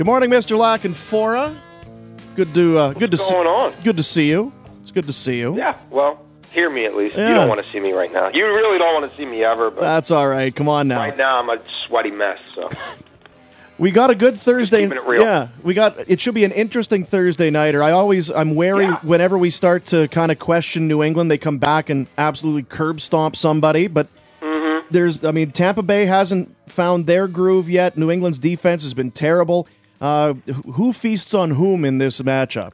Good morning, Mr. Lackenfora. Good to What's going on? Good to see you. It's good to see you. Yeah, well, hear me at least. Yeah. You don't want to see me right now. You really don't want to see me ever, but That's all right. Come on now. right now I'm a sweaty mess, so. We got a good Thursday. keeping it real. Yeah, it should be an interesting Thursday nighter. I'm wary whenever we start to kind of question New England, they come back and absolutely curb stomp somebody, but Tampa Bay hasn't found their groove yet. New England's defense has been terrible. Who feasts on whom in this matchup?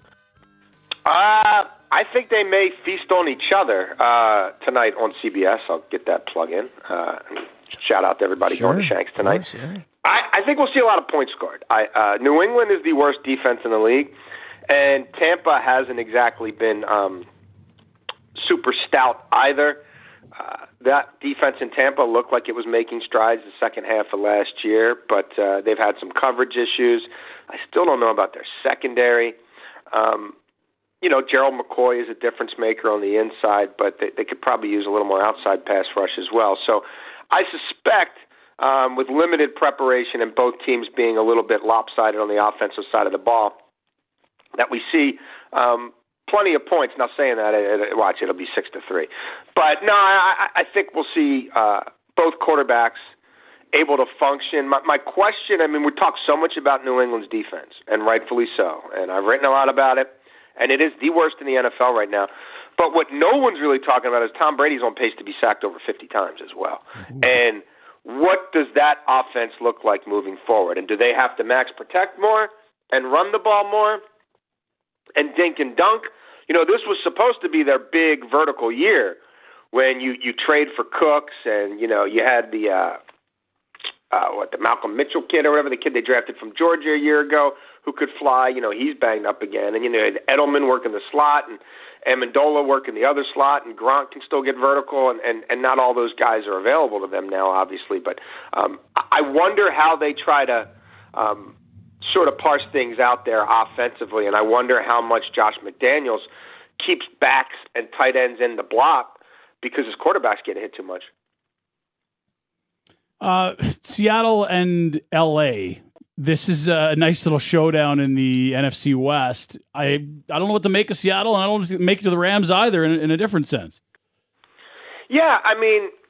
I think they may feast on each other tonight on CBS. I'll get that plug in. Shout out to everybody going to Shanks tonight. Course, yeah. I think we'll see a lot of points scored. New England is the worst defense in the league, and Tampa hasn't exactly been super stout either. That defense in Tampa looked like it was making strides the second half of last year, but they've had some coverage issues. I still don't know about their secondary. Gerald McCoy is a difference maker on the inside, but they could probably use a little more outside pass rush as well. So I suspect with limited preparation and both teams being a little bit lopsided on the offensive side of the ball, that we see plenty of points. Now, saying that, watch, it'll be 6-3. But, no, I think we'll see both quarterbacks able to function. My question, we talk so much about New England's defense, and rightfully so, and I've written a lot about it, and it is the worst in the NFL right now. But what no one's really talking about is Tom Brady's on pace to be sacked over 50 times as well. Mm-hmm. And what does that offense look like moving forward? And do they have to max protect more and run the ball more and dink and dunk? This was supposed to be their big vertical year when you trade for Cooks and, you had the Malcolm Mitchell kid or whatever, the kid they drafted from Georgia a year ago who could fly. He's banged up again. And, Edelman working the slot and Amendola working the other slot, and Gronk can still get vertical, and not all those guys are available to them now, obviously. But I wonder how they try to sort of parse things out there offensively, and I wonder how much Josh McDaniels keeps backs and tight ends in the block because his quarterback's getting hit too much. Seattle and L.A., this is a nice little showdown in the NFC West. I don't know what to make of Seattle, and I don't know what to make of the Rams either in a different sense. Yeah, I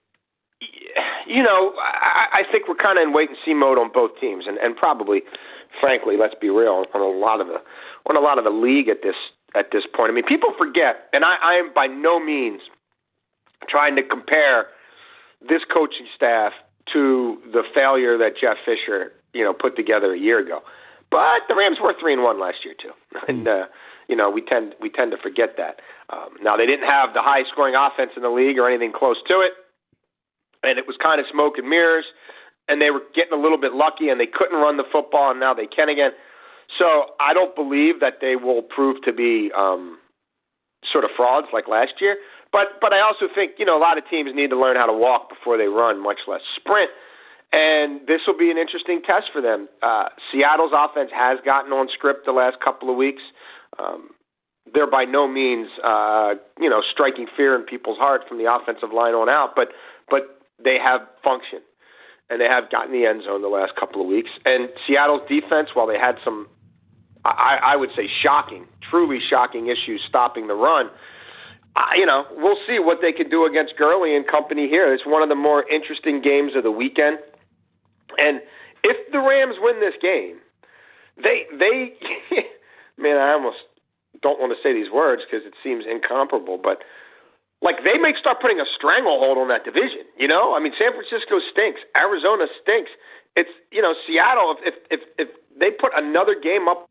think we're kind of in wait-and-see mode on both teams, and probably, frankly, let's be real, on a lot of the league at this point. People forget, and I am by no means trying to compare this coaching staff to the failure that Jeff Fisher put together a year ago. But the Rams were 3-1 last year too, and we tend to forget that. Now they didn't have the highest scoring offense in the league or anything close to it, and it was kind of smoke and mirrors. And they were getting a little bit lucky, and they couldn't run the football, and now they can again. So I don't believe that they will prove to be sort of frauds like last year. But I also think a lot of teams need to learn how to walk before they run, much less sprint. And this will be an interesting test for them. Seattle's offense has gotten on script the last couple of weeks. They're by no means, striking fear in people's heart from the offensive line on out, but they have functioned, and they have gotten the end zone the last couple of weeks. And Seattle's defense, while they had some, I would say, truly shocking issues stopping the run, we'll see what they can do against Gurley and company here. It's one of the more interesting games of the weekend. And if the Rams win this game, they man, I almost don't want to say these words because it seems incomparable, but they may start putting a stranglehold on that division. San Francisco stinks. Arizona stinks. It's, Seattle, if they put another game up,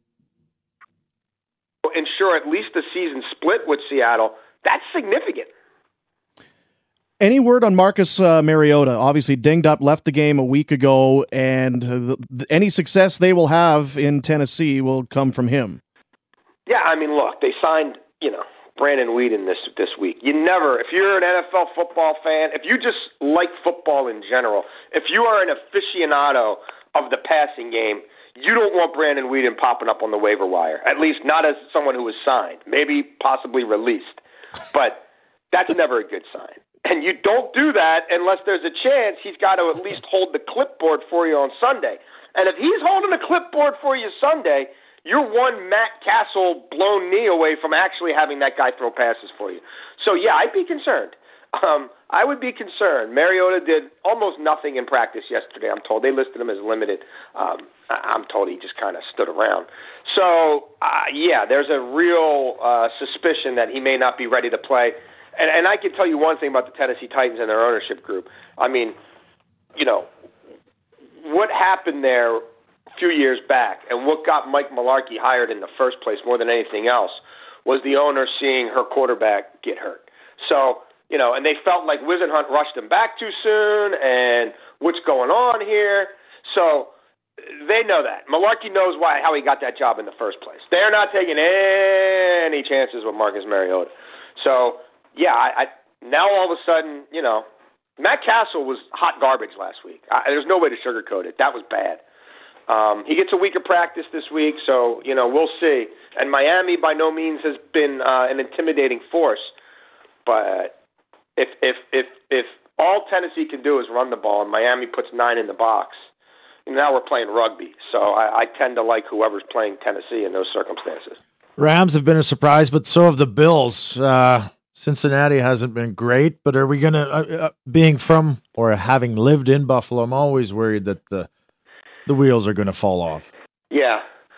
ensure at least a season split with Seattle, that's significant. Any word on Marcus Mariota? Obviously dinged up, left the game a week ago, and any success they will have in Tennessee will come from him. Yeah, look, they signed, Brandon Weeden this week. You never, if you're an NFL football fan, if you just like football in general, if you are an aficionado of the passing game, you don't want Brandon Weeden popping up on the waiver wire, at least not as someone who was signed, maybe possibly released. But that's never a good sign. And you don't do that unless there's a chance he's got to at least hold the clipboard for you on Sunday. And if he's holding a clipboard for you Sunday, you're one Matt Castle blown knee away from actually having that guy throw passes for you. So, yeah, I'd be concerned. I would be concerned. Mariota did almost nothing in practice yesterday, I'm told. They listed him as limited. I'm told he just kind of stood around. So, yeah, there's a real suspicion that he may not be ready to play. And I can tell you one thing about the Tennessee Titans and their ownership group. I mean, you know, what happened there a few years back and what got Mike Mularkey hired in the first place more than anything else was the owner seeing her quarterback get hurt. So, you know, and they felt like Whisenhunt rushed him back too soon and what's going on here. So they know that. Mularkey knows how he got that job in the first place. They're not taking any chances with Marcus Mariota. So, yeah, now all of a sudden, you know, Matt Castle was hot garbage last week. There's no way to sugarcoat it. That was bad. He gets a week of practice this week, so, you know, we'll see. And Miami by no means has been an intimidating force. But if all Tennessee can do is run the ball and Miami puts 9 in the box, now we're playing rugby. So I tend to like whoever's playing Tennessee in those circumstances. Rams have been a surprise, but so have the Bills. Cincinnati hasn't been great, but are we going to, being from or having lived in Buffalo, I'm always worried that the wheels are going to fall off. Yeah.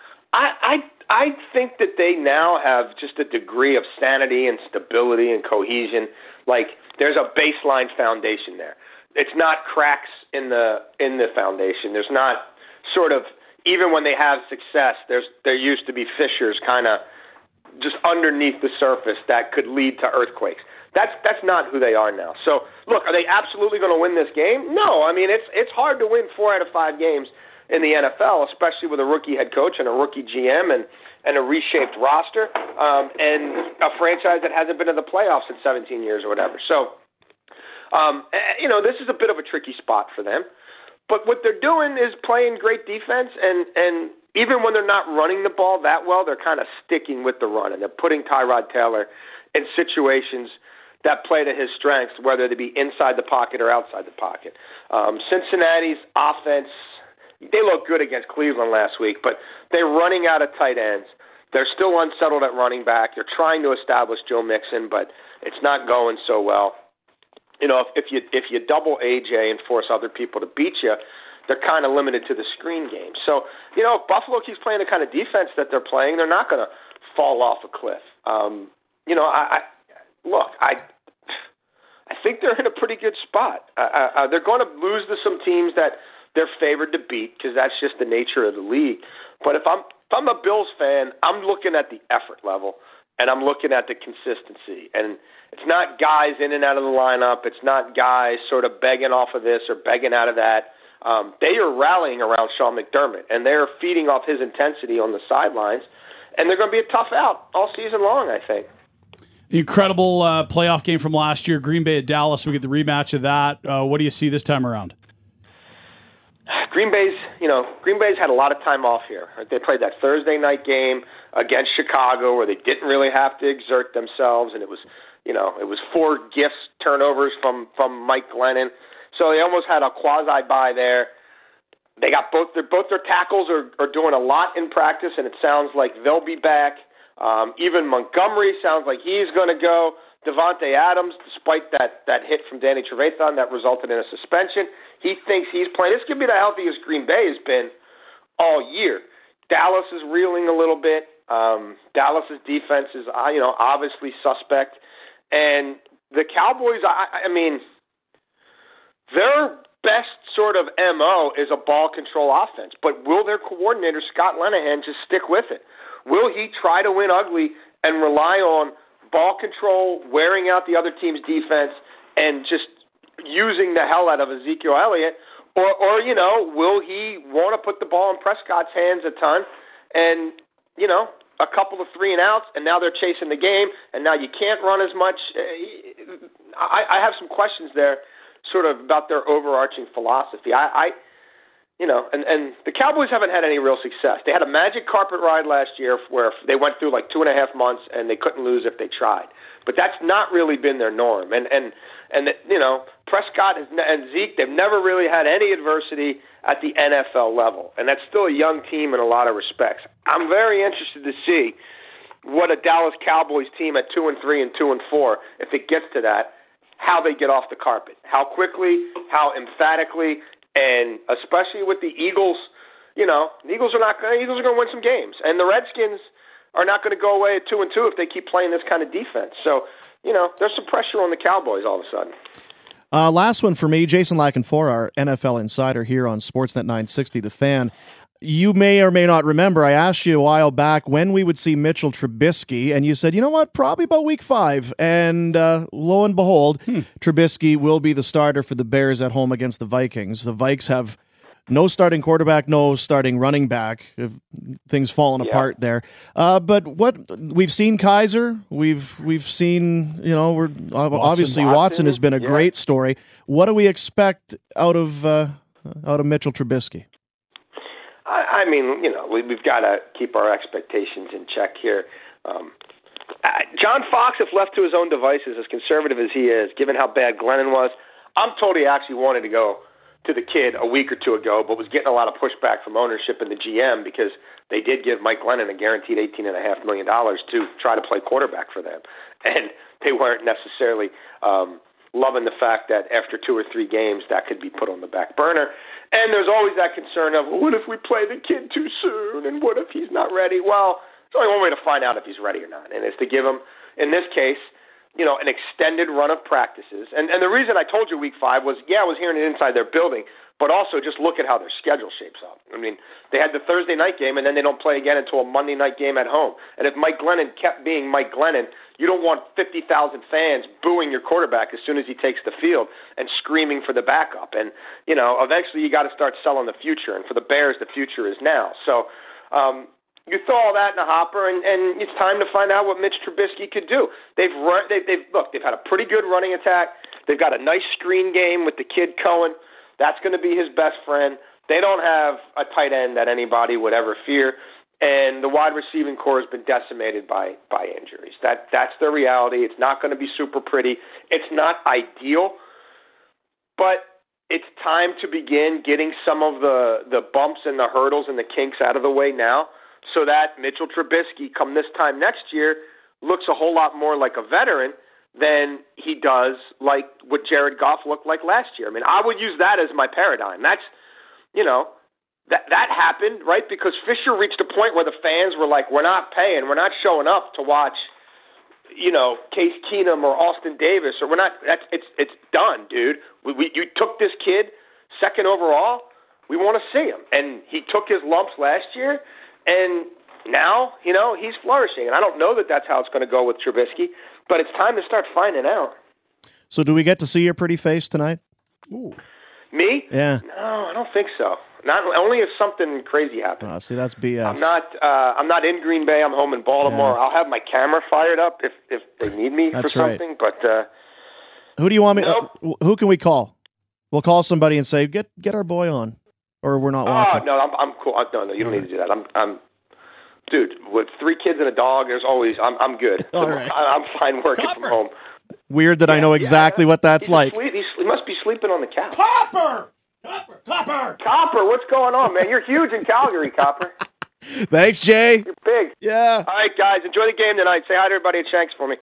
I think that they now have just a degree of sanity and stability and cohesion. Like, there's a baseline foundation there. It's not cracks in the foundation. There's not sort of, even when they have success, there used to be fissures kind of just underneath the surface that could lead to earthquakes. That's not who they are now. So, look, are they absolutely going to win this game? No. I mean, it's hard to win 4 out of 5 games in the NFL, especially with a rookie head coach and a rookie GM and a reshaped roster and a franchise that hasn't been in the playoffs in 17 years or whatever. So, you know, this is a bit of a tricky spot for them. But what they're doing is playing great defense, and even when they're not running the ball that well, they're kind of sticking with the run, and they're putting Tyrod Taylor in situations that play to his strengths, whether they be inside the pocket or outside the pocket. Cincinnati's offense, they look good against Cleveland last week, but they're running out of tight ends. They're still unsettled at running back. They're trying to establish Joe Mixon, but it's not going so well. You know, if you double AJ and force other people to beat you, they're kind of limited to the screen game. So, you know, if Buffalo keeps playing the kind of defense that they're playing, they're not going to fall off a cliff. You know, I think they're in a pretty good spot. They're going to lose to some teams that they're favored to beat because that's just the nature of the league. But if I'm a Bills fan, I'm looking at the effort level and I'm looking at the consistency. And it's not guys in and out of the lineup. It's not guys sort of begging off of this or begging out of that. They are rallying around Sean McDermott, and they're feeding off his intensity on the sidelines. And they're going to be a tough out all season long, I think. Incredible playoff game from last year, Green Bay at Dallas. We get the rematch of that. What do you see this time around? Green Bay's had a lot of time off here. They played that Thursday night game against Chicago where they didn't really have to exert themselves, and it was 4 turnovers from Mike Glennon. So they almost had a quasi-bye there. They got both their tackles are doing a lot in practice, and it sounds like they'll be back. Even Montgomery sounds like he's going to go. Devontae Adams, despite that hit from Danny Trevathan that resulted in a suspension, he thinks he's playing. This could be the healthiest Green Bay has been all year. Dallas is reeling a little bit. Dallas's defense is obviously suspect. And the Cowboys, I mean, their best sort of MO is a ball control offense. But will their coordinator, Scott Linehan, just stick with it? Will he try to win ugly and rely on ball control, wearing out the other team's defense, and just using the hell out of Ezekiel Elliott? Or will he want to put the ball in Prescott's hands a ton and, a couple of 3-and-outs, and now they're chasing the game, and now you can't run as much? I have some questions there sort of about their overarching philosophy. And the Cowboys haven't had any real success. They had a magic carpet ride last year where they went through like 2.5 months and they couldn't lose if they tried. But that's not really been their norm. And and that, Prescott and Zeke, they've never really had any adversity at the NFL level, and that's still a young team in a lot of respects. I'm very interested to see what a Dallas Cowboys team at 2-3 and 2-4, if it gets to that, how they get off the carpet, how quickly, how emphatically, and especially with the Eagles. The Eagles are going to win some games, and the Redskins are not going to go away at 2-2 if they keep playing this kind of defense. So, there's some pressure on the Cowboys all of a sudden. Last one for me, Jason Lackenfor, our NFL insider here on Sportsnet 960, The Fan. You may or may not remember, I asked you a while back when we would see Mitchell Trubisky, and you said, you know what, probably about week 5. And lo and behold, Trubisky will be the starter for the Bears at home against the Vikings. The Vikes have no starting quarterback, no starting running back. Things falling apart there. But what we've seen, Kaiser, we've seen, obviously Watson has been a great story. What do we expect out of Mitchell Trubisky? I mean, we've got to keep our expectations in check here. John Fox, if left to his own devices, as conservative as he is, given how bad Glennon was, I'm told he actually wanted to go to the kid a week or two ago, but was getting a lot of pushback from ownership and the GM because they did give Mike Glennon a guaranteed $18.5 million to try to play quarterback for them. And they weren't necessarily loving the fact that after 2 or 3 games that could be put on the back burner. And there's always that concern of, what if we play the kid too soon, and what if he's not ready? Well, there's only one way to find out if he's ready or not, and it's to give him, in this case, an extended run of practices. And the reason I told you week 5 was, I was hearing it inside their building, but also just look at how their schedule shapes up. I mean, they had the Thursday night game, and then they don't play again until a Monday night game at home. And if Mike Glennon kept being Mike Glennon, you don't want 50,000 fans booing your quarterback as soon as he takes the field and screaming for the backup. And, eventually you got to start selling the future. And for the Bears, the future is now. So, you throw all that in the hopper, and it's time to find out what Mitch Trubisky could do. They've had a pretty good running attack. They've got a nice screen game with the kid Cohen. That's going to be his best friend. They don't have a tight end that anybody would ever fear, and the wide receiving core has been decimated by injuries. That's the reality. It's not going to be super pretty. It's not ideal, but it's time to begin getting some of the bumps and the hurdles and the kinks out of the way now, so that Mitchell Trubisky, come this time next year, looks a whole lot more like a veteran than he does like what Jared Goff looked like last year. I mean, I would use that as my paradigm. That's, that happened, right? Because Fisher reached a point where the fans were like, we're not paying, we're not showing up to watch, Case Keenum or Austin Davis, or we're not. It's done, dude. You took this kid second overall. We want to see him, and he took his lumps last year. And now, he's flourishing. And I don't know that that's how it's going to go with Trubisky, but it's time to start finding out. So do we get to see your pretty face tonight? Ooh. Me? Yeah. No, I don't think so. Not only if something crazy happens. Oh, see, that's BS. I'm not in Green Bay. I'm home in Baltimore. Yeah. I'll have my camera fired up if they need me for something. Right. But who do you want me? Who can we call? We'll call somebody and say, get our boy on. Or we're not watching. Oh, no, I'm cool. No, you don't need to do that. I'm dude, with 3 kids and a dog, I'm good. All right. I'm fine working from home. Weird that I know exactly what that's like. He must be sleeping on the couch. Copper, what's going on, man? You're huge in Calgary, Copper. Thanks, Jay. You're big. Yeah. All right, guys, enjoy the game tonight. Say hi to everybody at Shanks for me.